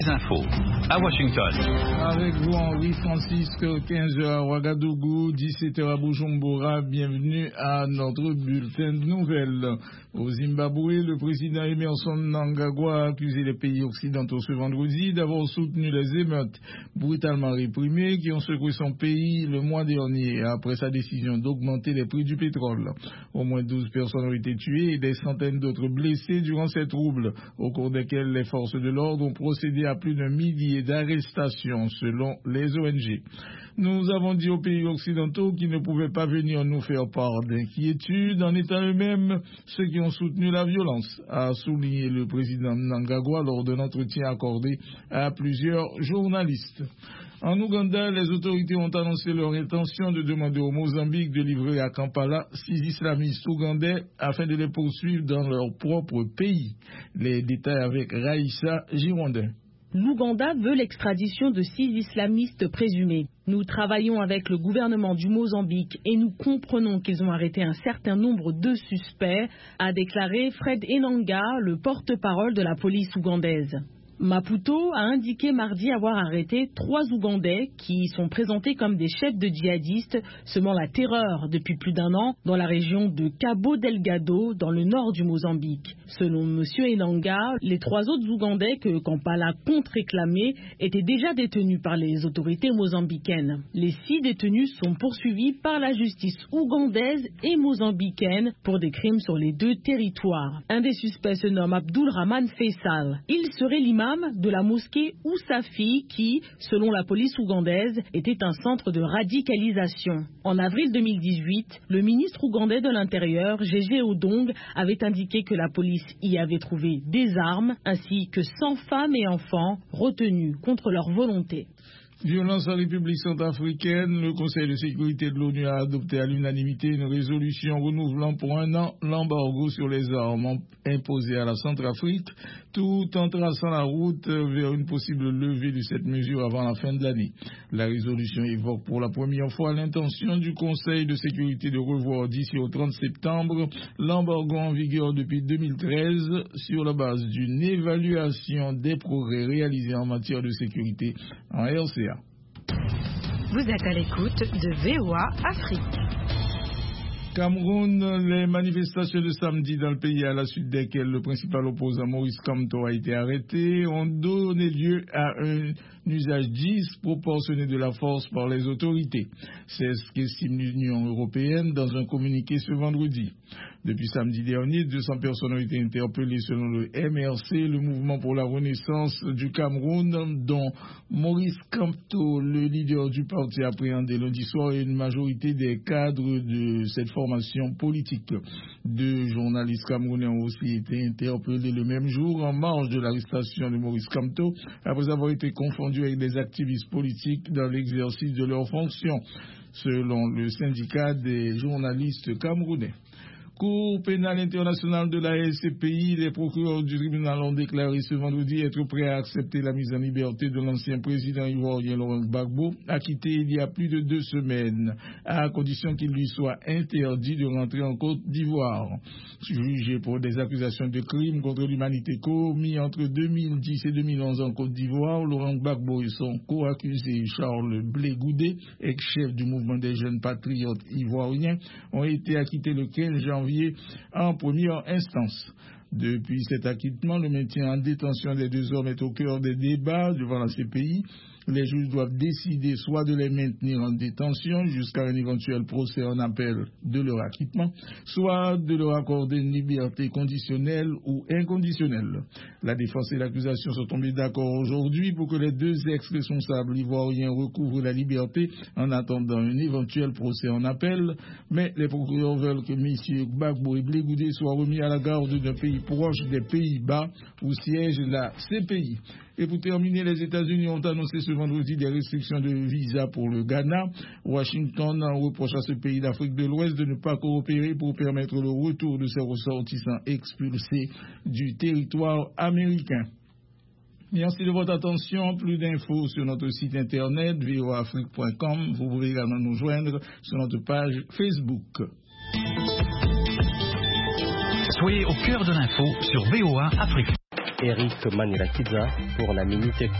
Infos à Washington. Avec vous, Henri Francisque, 15h à Ouagadougou, 17h à Bujumbura. Bienvenue à notre bulletin de nouvelles. Au Zimbabwe, le président Emmerson Mnangagwa a accusé les pays occidentaux ce vendredi d'avoir soutenu les émeutes brutalement réprimées qui ont secoué son pays le mois dernier après sa décision d'augmenter les prix du pétrole. Au moins 12 personnes ont été tuées et des centaines d'autres blessées durant ces troubles, au cours desquels les forces de l'ordre ont procédé à plus d'un millier d'arrestations selon les ONG. Nous avons dit aux pays occidentaux qu'ils ne pouvaient pas venir nous faire part d'inquiétude en étant eux-mêmes ceux qui ont soutenu la violence, a souligné le président Mnangagwa lors d'un entretien accordé à plusieurs journalistes. En Ouganda, les autorités ont annoncé leur intention de demander au Mozambique de livrer à Kampala 6 islamistes ougandais afin de les poursuivre dans leur propre pays. Les détails avec Raïssa Girondin. L'Ouganda veut l'extradition de 6 islamistes présumés. Nous travaillons avec le gouvernement du Mozambique et nous comprenons qu'ils ont arrêté un certain nombre de suspects, a déclaré Fred Enanga, le porte-parole de la police ougandaise. Maputo a indiqué mardi avoir arrêté 3 Ougandais qui sont présentés comme des chefs de djihadistes semant la terreur depuis plus d'1 an dans la région de Cabo Delgado, dans le nord du Mozambique. Selon M. Enanga, les 3 autres Ougandais que Kampala compte réclamer étaient déjà détenus par les autorités mozambicaines. Les 6 détenus sont poursuivis par la justice ougandaise et mozambicaine pour des crimes sur les 2 territoires. Un des suspects se nomme Abdul Rahman Faisal. Il serait l'imam de la mosquée Ousafi qui, selon la police ougandaise, était un centre de radicalisation. En avril 2018, le ministre ougandais de l'Intérieur, Gégé Odong, avait indiqué que la police y avait trouvé des armes ainsi que 100 femmes et enfants retenus contre leur volonté. Violence en République centrafricaine, le Conseil de sécurité de l'ONU a adopté à l'unanimité une résolution renouvelant pour 1 an l'embargo sur les armes imposé à la Centrafrique, tout en traçant la route vers une possible levée de cette mesure avant la fin de l'année. La résolution évoque pour la première fois l'intention du Conseil de sécurité de revoir d'ici au 30 septembre l'embargo en vigueur depuis 2013 sur la base d'une évaluation des progrès réalisés en matière de sécurité en RCA. Vous êtes à l'écoute de VOA Afrique. Cameroun, les manifestations de samedi dans le pays à la suite desquelles le principal opposant Maurice Kamto a été arrêté ont donné lieu à un usage disproportionné de la force par les autorités. C'est ce qu'estime l'Union européenne dans un communiqué ce vendredi. Depuis samedi dernier, 200 personnes ont été interpellées selon le MRC, le mouvement pour la renaissance du Cameroun, dont Maurice Kamto, le leader du parti, appréhendé lundi soir, et une majorité des cadres de cette formation politique. 2 journalistes camerounais ont aussi été interpellés le même jour en marge de l'arrestation de Maurice Kamto, après avoir été confondus avec des activistes politiques dans l'exercice de leurs fonctions, selon le syndicat des journalistes camerounais. Cour pénale internationale de la SCPI, les procureurs du tribunal ont déclaré ce vendredi être prêts à accepter la mise en liberté de l'ancien président ivoirien Laurent Gbagbo, acquitté il y a plus de 2 semaines, à condition qu'il lui soit interdit de rentrer en Côte d'Ivoire. Jugé pour des accusations de crimes contre l'humanité commis entre 2010 et 2011 en Côte d'Ivoire, Laurent Gbagbo et son co-accusé Charles Blé Goudé, ex-chef du mouvement des jeunes patriotes ivoiriens, ont été acquittés le 15 janvier en première instance. Depuis cet acquittement, le maintien en détention des 2 hommes est au cœur des débats devant la CPI. Les juges doivent décider soit de les maintenir en détention jusqu'à un éventuel procès en appel de leur acquittement, soit de leur accorder une liberté conditionnelle ou inconditionnelle. La défense et l'accusation sont tombés d'accord aujourd'hui pour que les 2 ex-responsables ivoiriens recouvrent la liberté en attendant un éventuel procès en appel, mais les procureurs veulent que M. Gbagbo et Blé Goudé soient remis à la garde d'un pays proche des Pays-Bas où siège la CPI. Et pour terminer, les États-Unis ont annoncé ce vendredi des restrictions de visa pour le Ghana. Washington reproche à ce pays d'Afrique de l'Ouest de ne pas coopérer pour permettre le retour de ses ressortissants expulsés du territoire américain. Merci de votre attention. Plus d'infos sur notre site internet voaafrique.com. Vous pouvez également nous joindre sur notre page Facebook. Soyez au cœur de l'info sur VOA Afrique. Eric Manirakiza pour la Minute